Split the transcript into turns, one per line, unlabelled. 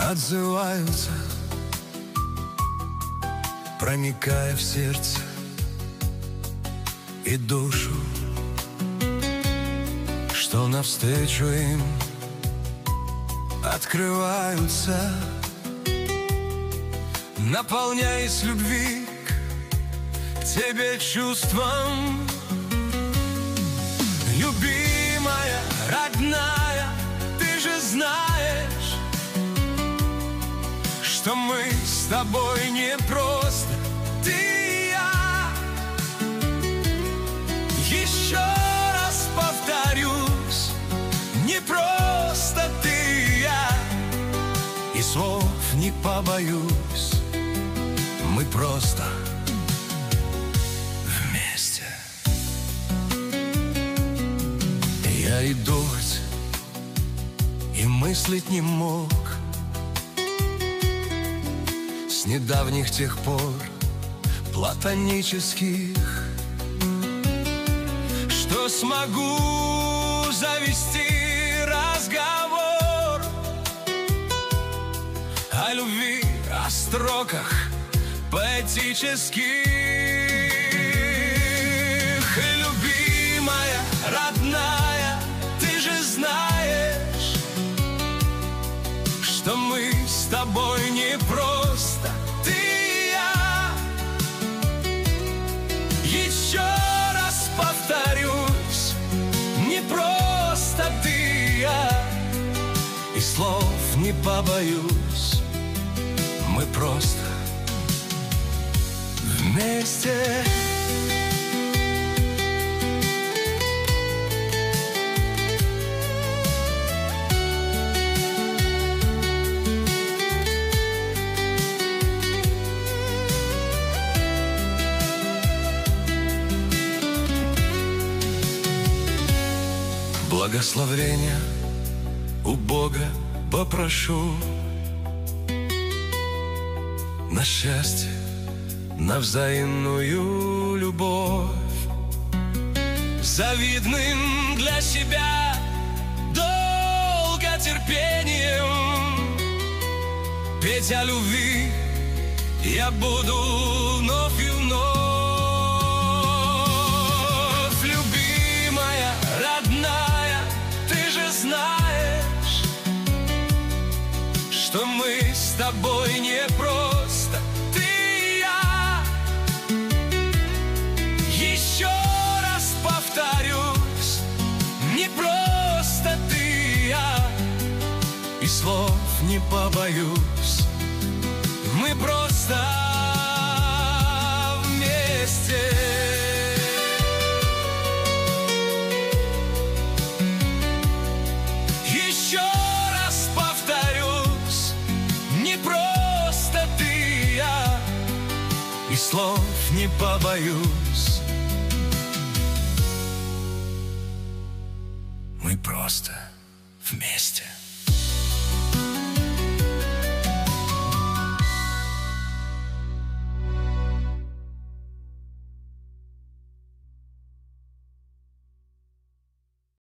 отзываются, проникая в сердце и душу, что навстречу им открываются, наполняясь любви к тебе чувством. Любимая, родная, ты же знаешь, что мы с тобой не просто ты и я. Еще раз повторюсь, не просто ты и я, и слов не побоюсь, мы просто вместе. Я и дождь, и мыслить не мог с недавних тех пор платонических, что смогу завести разговор о любви, о строках поэтических. Любимая, родная, ты же знаешь, что мы с тобой не просто ты и я. Еще раз повторюсь, не просто ты и я, и слов не побоюсь, мы просто вместе. Благословения у Бога попрошу на счастье, на взаимную любовь, завидным для себя долготерпением. Петь о любви я буду вновь и вновь. Любимая, родная, ты же знаешь, что мы с тобой не просто ты и я. Еще раз повторюсь, не просто ты и я, и слов не побоюсь, мы просто вместе. Еще раз повторюсь, не просто ты и я, и слов не побоюсь, мы просто вместе.